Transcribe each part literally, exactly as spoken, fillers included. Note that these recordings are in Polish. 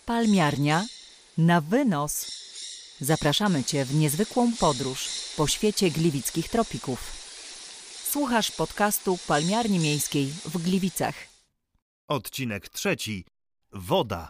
Palmiarnia na wynos. Zapraszamy Cię w niezwykłą podróż po świecie gliwickich tropików. Słuchasz podcastu Palmiarni Miejskiej w Gliwicach. Odcinek trzeci. Woda.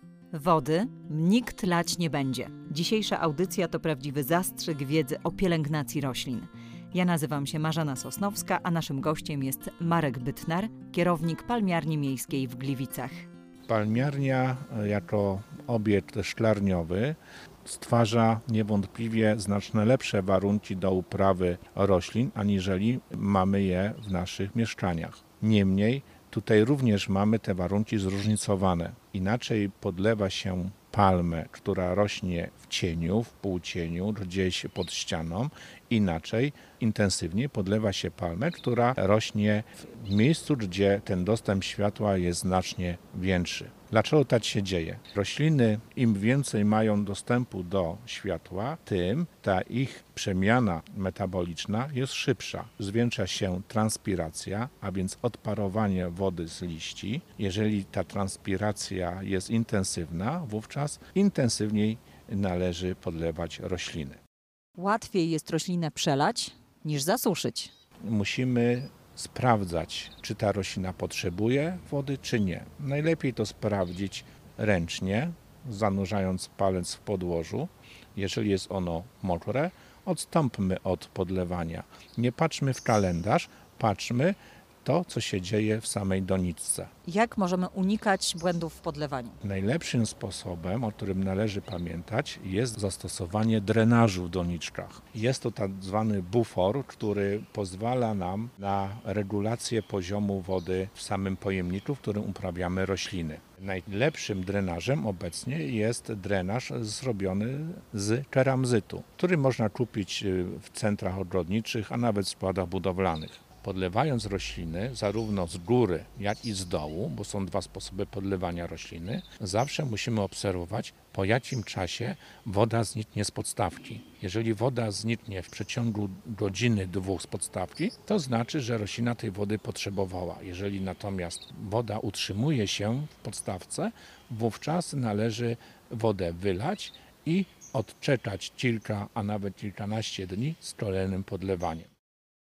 Wody nikt lać nie będzie. Dzisiejsza audycja to prawdziwy zastrzyk wiedzy o pielęgnacji roślin. Ja nazywam się Marzena Sosnowska, a naszym gościem jest Marek Bytnar, kierownik Palmiarni Miejskiej w Gliwicach. Palmiarnia jako obiekt szklarniowy stwarza niewątpliwie znacznie lepsze warunki do uprawy roślin, aniżeli mamy je w naszych mieszkaniach. Niemniej tutaj również mamy te warunki zróżnicowane. Inaczej podlewa się palmę, która rośnie w cieniu, w półcieniu, gdzieś pod ścianą. Inaczej intensywnie podlewa się palmę, która rośnie w miejscu, gdzie ten dostęp światła jest znacznie większy. Dlaczego tak się dzieje? Rośliny im więcej mają dostępu do światła, tym ta ich przemiana metaboliczna jest szybsza. Zwiększa się transpiracja, a więc odparowanie wody z liści. Jeżeli ta transpiracja jest intensywna, wówczas intensywniej należy podlewać rośliny. Łatwiej jest roślinę przelać niż zasuszyć. Musimy sprawdzać, czy ta roślina potrzebuje wody, czy nie. Najlepiej to sprawdzić ręcznie, zanurzając palec w podłożu. Jeżeli jest ono mokre, odstąpmy od podlewania. Nie patrzmy w kalendarz, patrzmy to, co się dzieje w samej doniczce. Jak możemy unikać błędów w podlewaniu? Najlepszym sposobem, o którym należy pamiętać, jest zastosowanie drenażu w doniczkach. Jest to tak zwany bufor, który pozwala nam na regulację poziomu wody w samym pojemniku, w którym uprawiamy rośliny. Najlepszym drenażem obecnie jest drenaż zrobiony z keramzytu, który można kupić w centrach ogrodniczych, a nawet w składach budowlanych. Podlewając rośliny, zarówno z góry, jak i z dołu, bo są dwa sposoby podlewania rośliny, zawsze musimy obserwować, po jakim czasie woda zniknie z podstawki. Jeżeli woda zniknie w przeciągu godziny, dwóch z podstawki, to znaczy, że roślina tej wody potrzebowała. Jeżeli natomiast woda utrzymuje się w podstawce, wówczas należy wodę wylać i odczekać kilka, a nawet kilkanaście dni z kolejnym podlewaniem.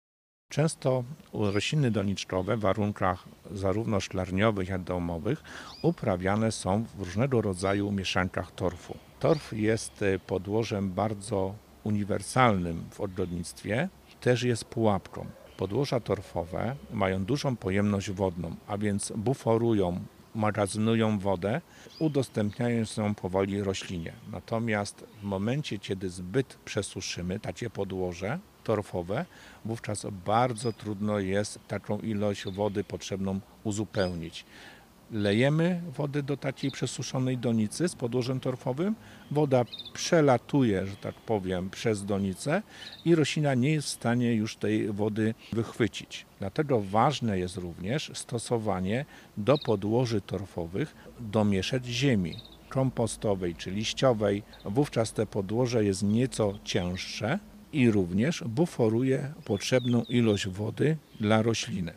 Często rośliny doniczkowe w warunkach zarówno szklarniowych, jak i domowych uprawiane są w różnego rodzaju mieszankach torfu. Torf jest podłożem bardzo uniwersalnym w ogrodnictwie, też jest pułapką. Podłoża torfowe mają dużą pojemność wodną, a więc buforują, magazynują wodę, udostępniając ją powoli roślinie. Natomiast w momencie, kiedy zbyt przesuszymy takie podłoże torfowe, wówczas bardzo trudno jest taką ilość wody potrzebną uzupełnić. Lejemy wody do takiej przesuszonej donicy z podłożem torfowym, woda przelatuje, że tak powiem, przez donicę i roślina nie jest w stanie już tej wody wychwycić. Dlatego ważne jest również stosowanie do podłoży torfowych domieszek ziemi kompostowej czy liściowej. Wówczas te podłoże jest nieco cięższe i również buforuje potrzebną ilość wody dla rośliny.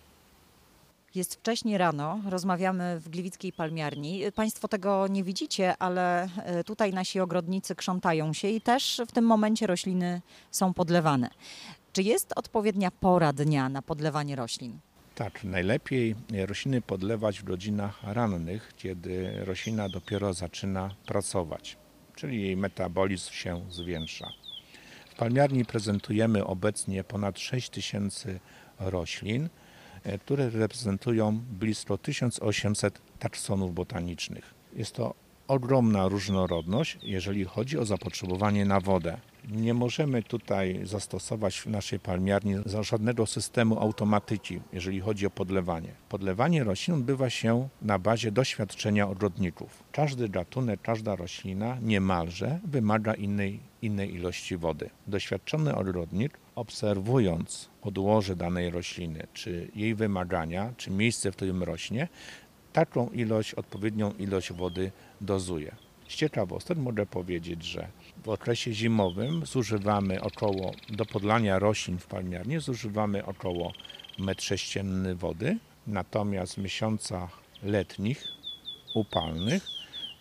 Jest wcześnie rano, rozmawiamy w gliwickiej palmiarni. Państwo tego nie widzicie, ale tutaj nasi ogrodnicy krzątają się i też w tym momencie rośliny są podlewane. Czy jest odpowiednia pora dnia na podlewanie roślin? Tak, najlepiej rośliny podlewać w godzinach rannych, kiedy roślina dopiero zaczyna pracować, czyli jej metabolizm się zwiększa. W palmiarni prezentujemy obecnie ponad sześć tysięcy roślin, które reprezentują blisko tysiąc osiemset taksonów botanicznych. Jest to ogromna różnorodność, jeżeli chodzi o zapotrzebowanie na wodę. Nie możemy tutaj zastosować w naszej palmiarni żadnego systemu automatyki, jeżeli chodzi o podlewanie. Podlewanie roślin odbywa się na bazie doświadczenia ogrodników. Każdy gatunek, każda roślina niemalże wymaga innej, innej ilości wody. Doświadczony ogrodnik, obserwując podłoże danej rośliny, czy jej wymagania, czy miejsce, w którym rośnie, taką ilość, odpowiednią ilość wody dozuje. Z ciekawostek mogę powiedzieć, że w okresie zimowym zużywamy około, do podlania roślin w palmiarni zużywamy około metr sześcienny wody, natomiast w miesiącach letnich, upalnych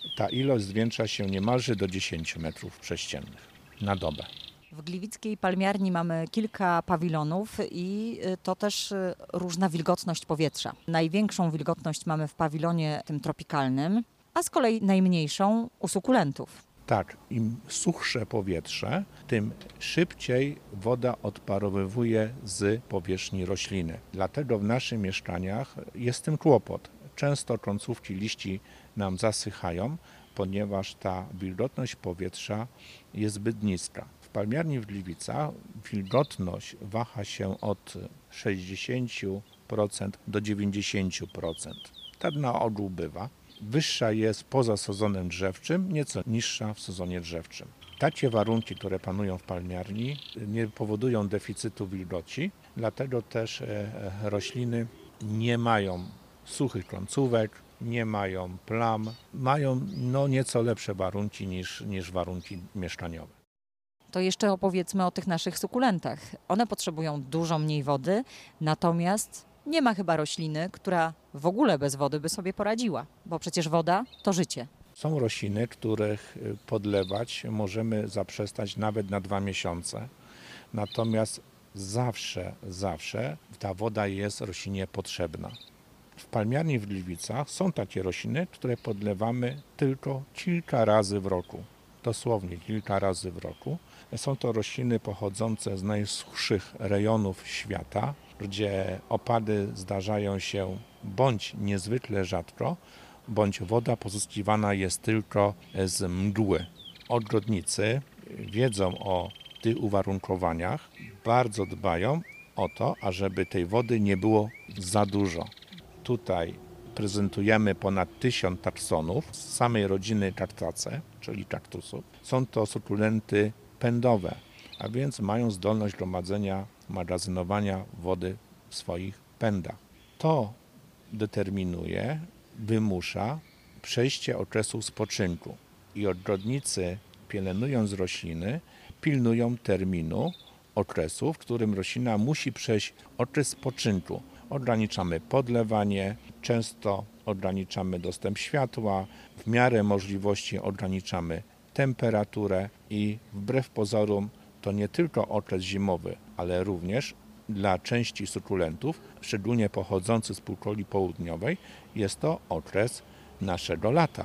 ta ilość zwiększa się niemalże do dziesięciu metrów sześciennych na dobę. W gliwickiej palmiarni mamy kilka pawilonów i y, to też y, różna wilgotność powietrza. Największą wilgotność mamy w pawilonie tym tropikalnym, a z kolei najmniejszą u sukulentów. Tak, im suchsze powietrze, tym szybciej woda odparowywuje z powierzchni rośliny. Dlatego w naszych mieszkaniach jest z tym kłopot. Często końcówki liści nam zasychają, ponieważ ta wilgotność powietrza jest zbyt niska. W palmiarni w Gliwicach wilgotność waha się od sześćdziesięciu procent do dziewięćdziesięciu procent. Tak na ogół bywa. Wyższa jest poza sezonem drzewczym, nieco niższa w sezonie drzewczym. Takie warunki, które panują w palmiarni, nie powodują deficytu wilgoci, dlatego też rośliny nie mają suchych końcówek, nie mają plam, mają no, nieco lepsze warunki niż, niż warunki mieszkaniowe. To jeszcze opowiedzmy o tych naszych sukulentach. One potrzebują dużo mniej wody, natomiast nie ma chyba rośliny, która w ogóle bez wody by sobie poradziła, bo przecież woda to życie. Są rośliny, których podlewać możemy zaprzestać nawet na dwa miesiące, natomiast zawsze, zawsze ta woda jest roślinie potrzebna. W palmiarni w Gliwicach są takie rośliny, które podlewamy tylko kilka razy w roku. Dosłownie kilka razy w roku. Są to rośliny pochodzące z najsuchszych rejonów świata, gdzie opady zdarzają się bądź niezwykle rzadko, bądź woda pozyskiwana jest tylko z mgły. Ogrodnicy wiedzą o tych uwarunkowaniach, bardzo dbają o to, ażeby tej wody nie było za dużo. Tutaj prezentujemy ponad tysiąc taksonów z samej rodziny Cactaceae, czyli kaktusów. Są to sukulenty pędowe, a więc mają zdolność gromadzenia, magazynowania wody w swoich pędach. To determinuje, wymusza przejście okresu spoczynku i ogrodnicy, pielęgnując rośliny, pilnują terminu, okresu, w którym roślina musi przejść okres spoczynku. Ograniczamy podlewanie, często ograniczamy dostęp światła, w miarę możliwości ograniczamy temperaturę i wbrew pozorom to nie tylko okres zimowy, ale również dla części sukulentów, szczególnie pochodzących z półkuli południowej, jest to okres naszego lata.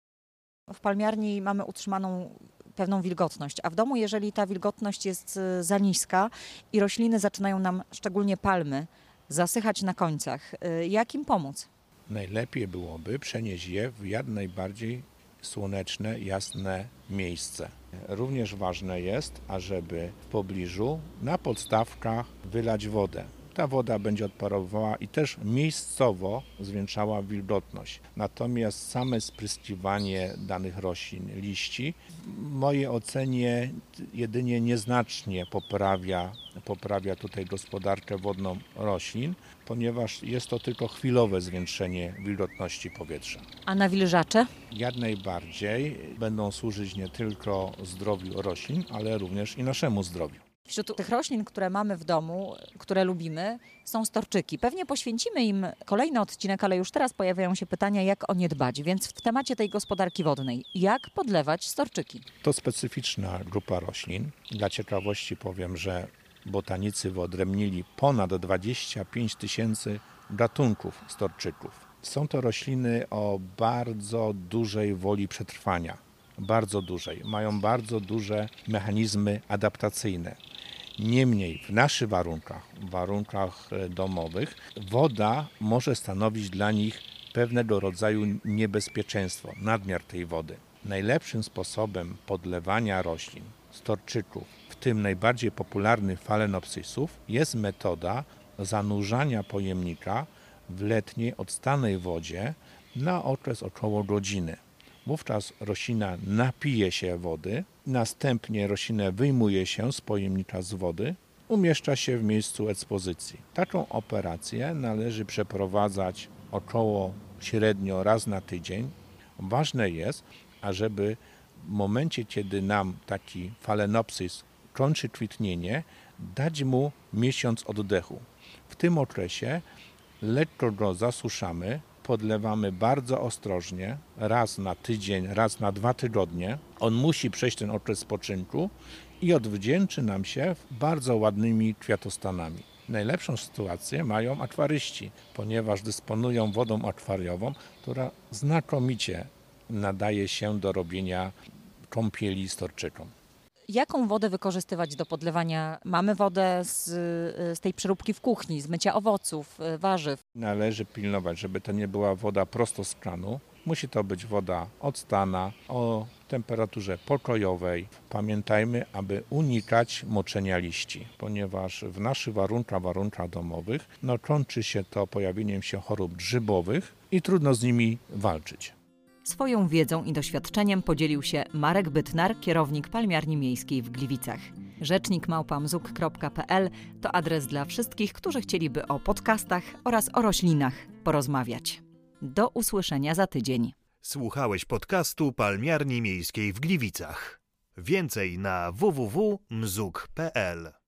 W palmiarni mamy utrzymaną pewną wilgotność, a w domu, jeżeli ta wilgotność jest za niska i rośliny zaczynają nam, szczególnie palmy, zasychać na końcach, jak im pomóc? Najlepiej byłoby przenieść je w jak najbardziej słoneczne, jasne miejsce. Również ważne jest, ażeby w pobliżu na podstawkach wylać wodę. Ta woda będzie odparowywała i też miejscowo zwiększała wilgotność. Natomiast same spryskiwanie danych roślin, liści, w mojej ocenie jedynie nieznacznie poprawia, poprawia tutaj gospodarkę wodną roślin, ponieważ jest to tylko chwilowe zwiększenie wilgotności powietrza. A nawilżacze? Jak najbardziej będą służyć nie tylko zdrowiu roślin, ale również i naszemu zdrowiu. Wśród tych roślin, które mamy w domu, które lubimy, są storczyki. Pewnie poświęcimy im kolejny odcinek, ale już teraz pojawiają się pytania, jak o nie dbać. Więc w temacie tej gospodarki wodnej, jak podlewać storczyki? To specyficzna grupa roślin. Dla ciekawości powiem, że botanicy wyodrębnili ponad dwadzieścia pięć tysięcy gatunków storczyków. Są to rośliny o bardzo dużej woli przetrwania. Bardzo dużej. Mają bardzo duże mechanizmy adaptacyjne. Niemniej w naszych warunkach, w warunkach domowych, woda może stanowić dla nich pewnego rodzaju niebezpieczeństwo, nadmiar tej wody. Najlepszym sposobem podlewania roślin, storczyków, w tym najbardziej popularnych Phalaenopsisów, jest metoda zanurzania pojemnika w letniej odstanej wodzie na okres około godziny. Wówczas roślina napije się wody, następnie roślinę wyjmuje się z pojemnika z wody, umieszcza się w miejscu ekspozycji. Taką operację należy przeprowadzać około średnio raz na tydzień. Ważne jest, ażeby w momencie, kiedy nam taki Phalaenopsis kończy kwitnienie, dać mu miesiąc oddechu. W tym okresie lekko go zasuszamy, podlewamy bardzo ostrożnie, raz na tydzień, raz na dwa tygodnie. On musi przejść ten okres spoczynku i odwdzięczy nam się bardzo ładnymi kwiatostanami. Najlepszą sytuację mają akwaryści, ponieważ dysponują wodą akwariową, która znakomicie nadaje się do robienia kąpieli z torczyką. Jaką wodę wykorzystywać do podlewania? Mamy wodę z, z tej przeróbki w kuchni, z mycia owoców, warzyw. Należy pilnować, żeby to nie była woda prosto z kranu. Musi to być woda octana, o temperaturze pokojowej. Pamiętajmy, aby unikać moczenia liści, ponieważ w naszych warunkach, warunkach domowych no, kończy się to pojawieniem się chorób grzybowych i trudno z nimi walczyć. Swoją wiedzą i doświadczeniem podzielił się Marek Bytnar, kierownik Palmiarni Miejskiej w Gliwicach. Rzecznik małpa mzuk kropka p l to adres dla wszystkich, którzy chcieliby o podcastach oraz o roślinach porozmawiać. Do usłyszenia za tydzień. Słuchałeś podcastu Palmiarni Miejskiej w Gliwicach. Więcej na w w w kropka mzuk kropka p l.